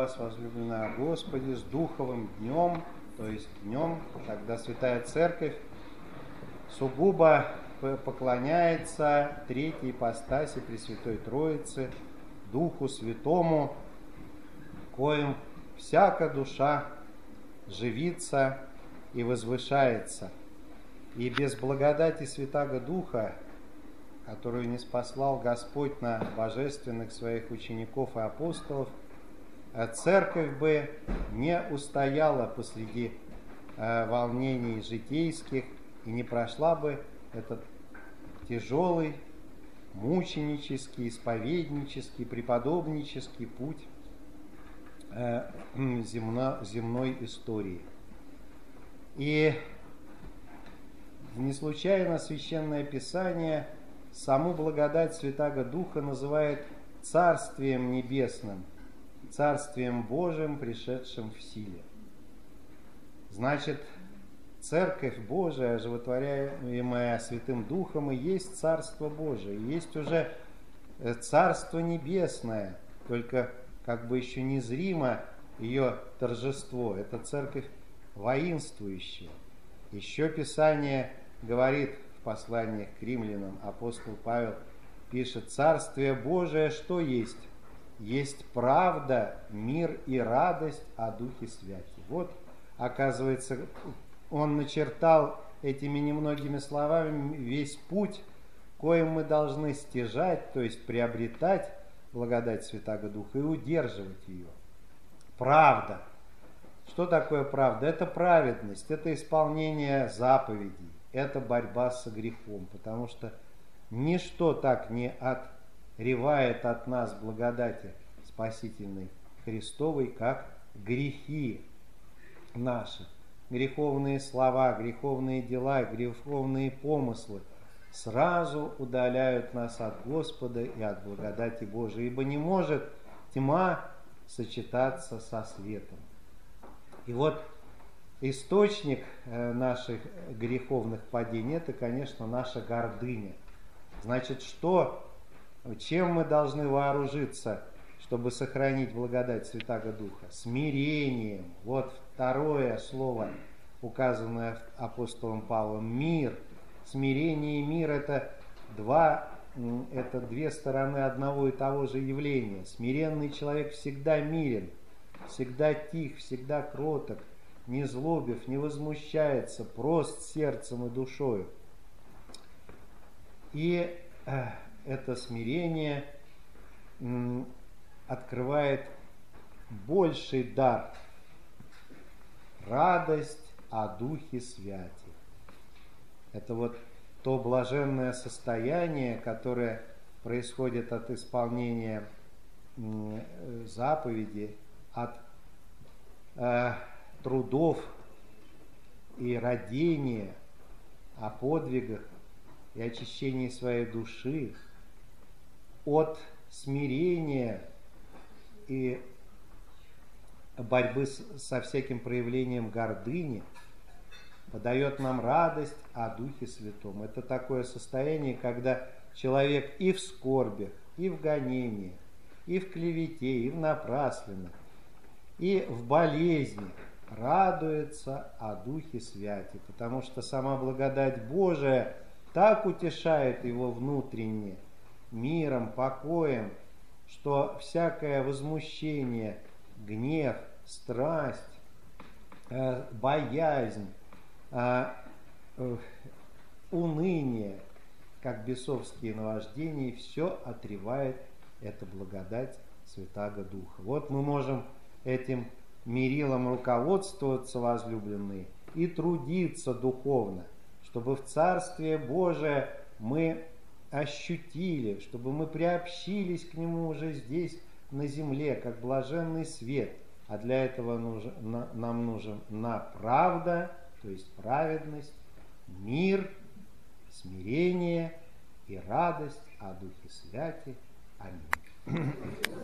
вас, возлюбленные, о Господе с духовым днем, то есть днем, когда Святая Церковь сугубо поклоняется Третьей ипостаси Пресвятой Троицы, Духу Святому, коим всяка душа живится и возвышается. И без благодати Святаго Духа, которую ниспослал Господь на божественных своих учеников и апостолов, Церковь бы не устояла посреди волнений житейских и не прошла бы этот тяжелый, мученический, исповеднический, преподобнический путь земной истории. И не случайно Священное Писание саму благодать Святаго Духа называет Царствием Небесным, Царствием Божиим, пришедшим в силе. Значит, Церковь Божия, оживотворяемая Святым Духом, и есть Царство Божие, есть уже Царство Небесное, только как бы еще незримо ее торжество. Это Церковь воинствующая. Еще Писание говорит в посланиях к римлянам, апостол Павел пишет: Царствие Божие что есть? Есть правда, мир и радость о Духе Святи. Вот, оказывается, он начертал этими немногими словами весь путь, коим мы должны стяжать, то есть приобретать благодать Святаго Духа и удерживать ее. Правда. Что такое правда? Это праведность, это исполнение заповедей, это борьба со грехом, потому что ничто так не отревает от нас благодати спасительной Христовой, как грехи наши. Греховные слова, греховные дела, греховные помыслы сразу удаляют нас от Господа и от благодати Божией, ибо не может тьма сочетаться со светом. И вот источник наших греховных падений – это, конечно, наша гордыня. Значит, чем мы должны вооружиться, чтобы сохранить благодать Святаго Духа? Смирением. Вот второе слово, указанное апостолом Павлом – мир. Смирение и мир – это две стороны одного и того же явления. Смиренный человек всегда мирен, всегда тих, всегда кроток, не злобив, не возмущается, прост сердцем и душою. И это смирение открывает больший дар – радость о Духе Святи. Это вот то блаженное состояние, которое происходит от исполнения заповеди, от трудов и родения, о подвигах и очищении своей души, от смирения и борьбы со всяким проявлением гордыни, подает нам радость о Духе Святом. Это такое состояние, когда человек и в скорбях, и в гонениях, и в клевете, и в напраслинах, и в болезни радуется о Духе Святи, потому что сама благодать Божия так утешает его внутренне миром, покоем, что всякое возмущение, гнев, страсть, боязнь, уныние, как бесовские наваждения, все отревает эта благодать Святаго Духа. Вот мы можем этим мерилом руководствоваться, возлюбленные, и трудиться духовно, чтобы в Царствие Божие мы ощутили, чтобы мы приобщились к Нему уже здесь, на земле, как блаженный свет. А для этого нам нужен правда, то есть праведность, мир, смирение и радость о Духе Святи. Аминь.